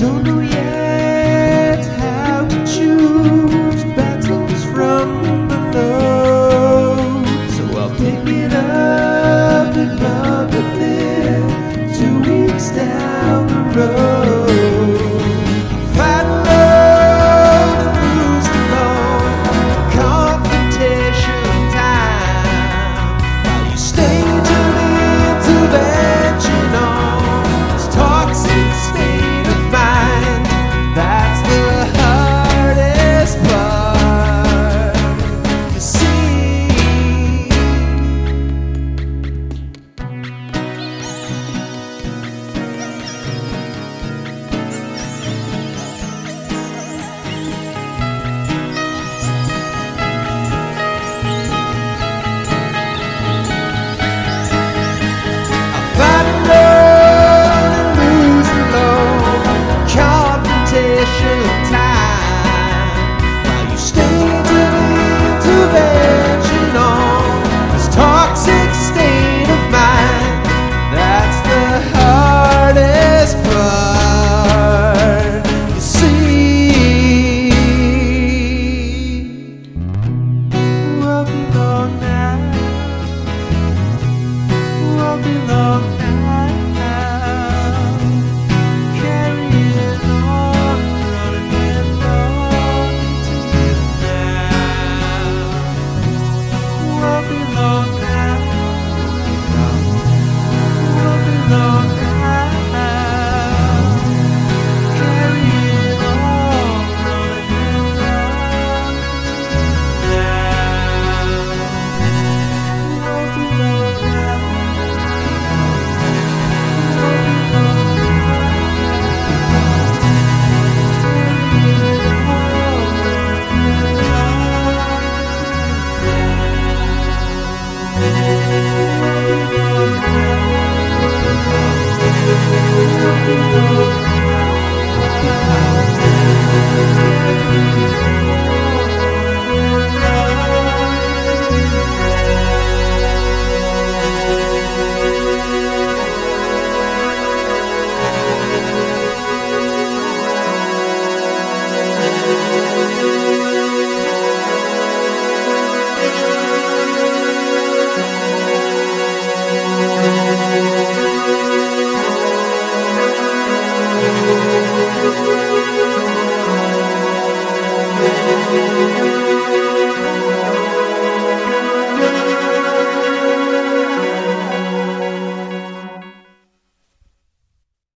don't know yet how to choose battles from below. So I'll pick it up and run with it 2 weeks down the road. Fight alone and lose alone, confrontation time. While you stay tuned into intervention on this toxic state of mind. That's the hardest part, you see. Fight alone and lose alone, confrontation time. While you stay to the intervention on this toxic state of mind. That's the hardest part, you see. Won't be long now. Won't be long now. Carrying on, running along to you now. Won't be long now. Won't be long now. Carrying on, running along to you now. Won't be long now. Thank you.